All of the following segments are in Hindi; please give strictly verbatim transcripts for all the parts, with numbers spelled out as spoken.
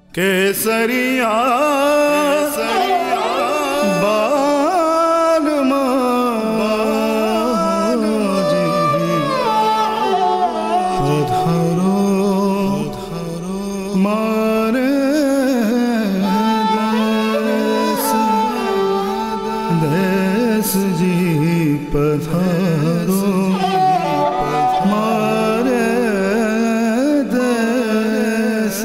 केसरिया बाल पधारो मारे देश जी पधारो मारे देश।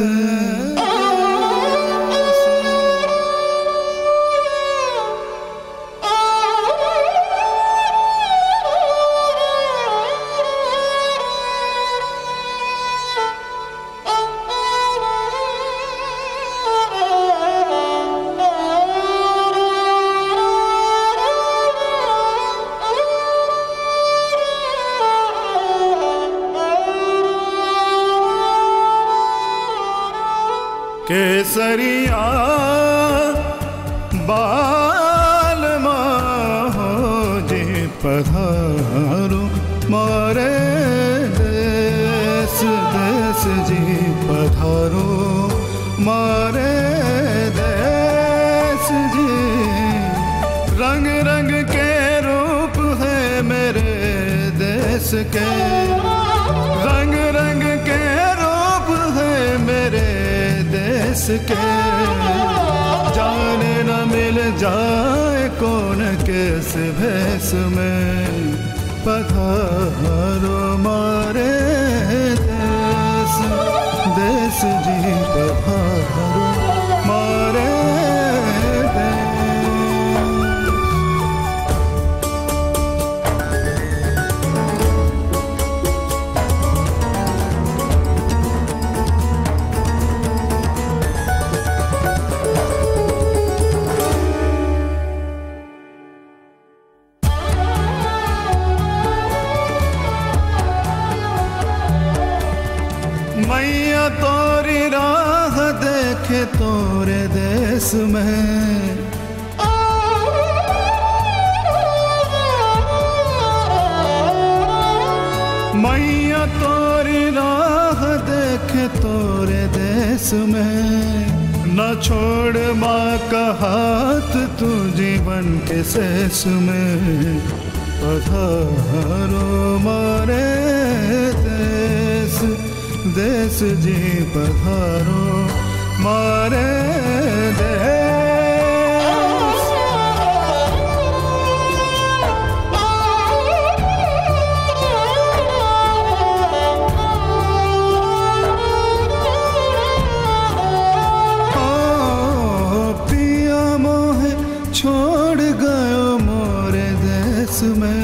केसरिया बाल जी पधारो मारे देश देश जी पधारो मारे देश जी। रंग रंग के रूप है मेरे देश के, रंग रंग के रूप है मेरे देश के। जाने न मिल जाए कौन किस भेष में पधारो मारे देश देश जी पधारो मारे देश। मैया तोरी राह देखे तोरे देश में, मैया तोरी राह देखे तोरे देश में। न छोड़ माँ का हाथ तू जीवन के शेष में पधारो मारे देश देश जी पधारो मारे देश। ओ पिया मोहे छोड़ गयो मोरे देश में,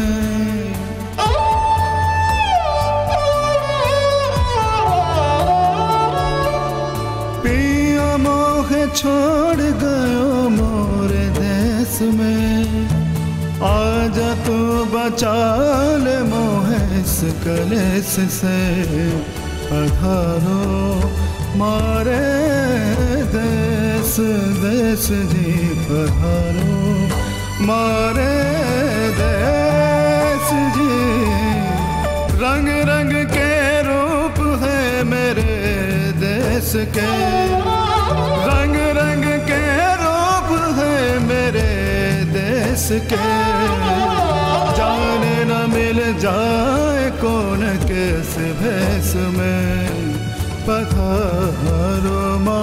छोड़ गयो मोरे देश में। आजा तू बचा ले मोहे इस कलेश से पधारो मारे देश देश जी पधारो मारे देश जी। रंग रंग के रूप है मेरे देश के, रंग रंग के रूप है मेरे देश के। जाने न मिल जाए कौन किस भेष में पधारो।